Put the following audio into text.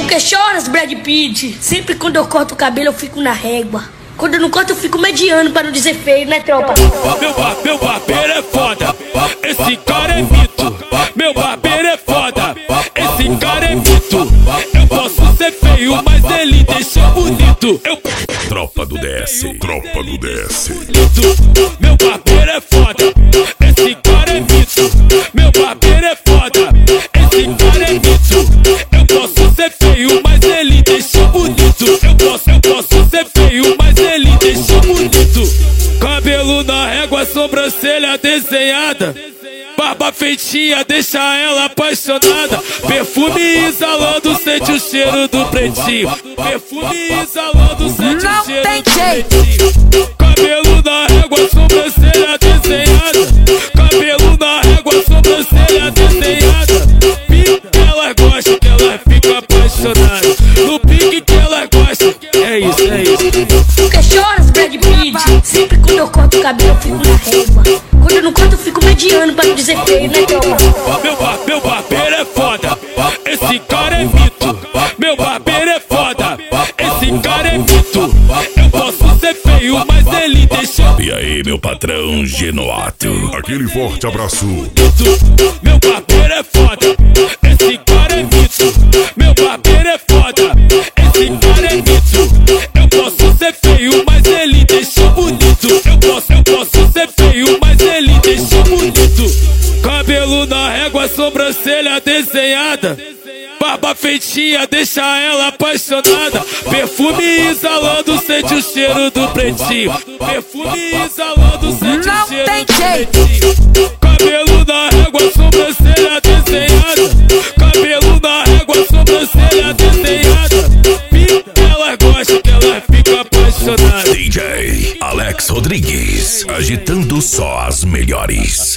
Que choras, Brad Pitt? Sempre quando eu corto o cabelo eu fico na régua. Quando eu não corto eu fico mediano pra não dizer feio, né, tropa? Meu barbeiro é foda, esse cara é mito. Meu barbeiro é foda, esse cara é mito. Eu posso ser feio, mas ele deixa bonito. Tropa do DS, tropa do DS. Meu barbeiro é foda, esse cara é mito. Meu barbeiro é foda, esse cara é mito. Eu posso ser feio, mas ele deixa bonito. Eu posso ser feio, mas ele deixa bonito. Cabelo na régua, sobrancelha desenhada, barba feitinha, deixa ela apaixonada. Perfume exalando, sente o cheiro do pretinho. Perfume exalando, sente o cheiro do pretinho. Cabelo na régua, sobrancelha desenhada. Cabelo na régua, sobrancelha desenhada. Pique que ela gosta, que ela fica apaixonada. No pique que ela gosta, é isso, é isso. Que choras, Brad Pitt? Sempre quando eu corto o cabelo eu fico na régua. Quando eu não corto eu fico mediano pra não dizer feio, né, tropa? Meu barbeiro é foda, esse cara é mito. Meu barbeiro é foda, esse cara é mito. Eu posso ser feio, mas ele deixa. E aí, meu patrão Genoato? Aquele forte abraço. Meu barbeiro é foda, esse cara é mito. Meu barbeiro é foda, esse cara é mito. Eu posso ser feio, mas ele deixa bonito. Eu posso ser feio, mas ele deixa bonito. Cabelo na régua, sobrancelha desenhada, barba feitinha, deixa ela apaixonada. Perfume exalando, sente o cheiro do pretinho. Perfume exalando, sente o cheiro do pretinho. Cabelo na régua, sobrancelha desenhada. Cabelo na régua, sobrancelha desenhada. Pique que ela gosta, que ela fica apaixonada. DJ Alex Rodrigues, agitando só as melhores.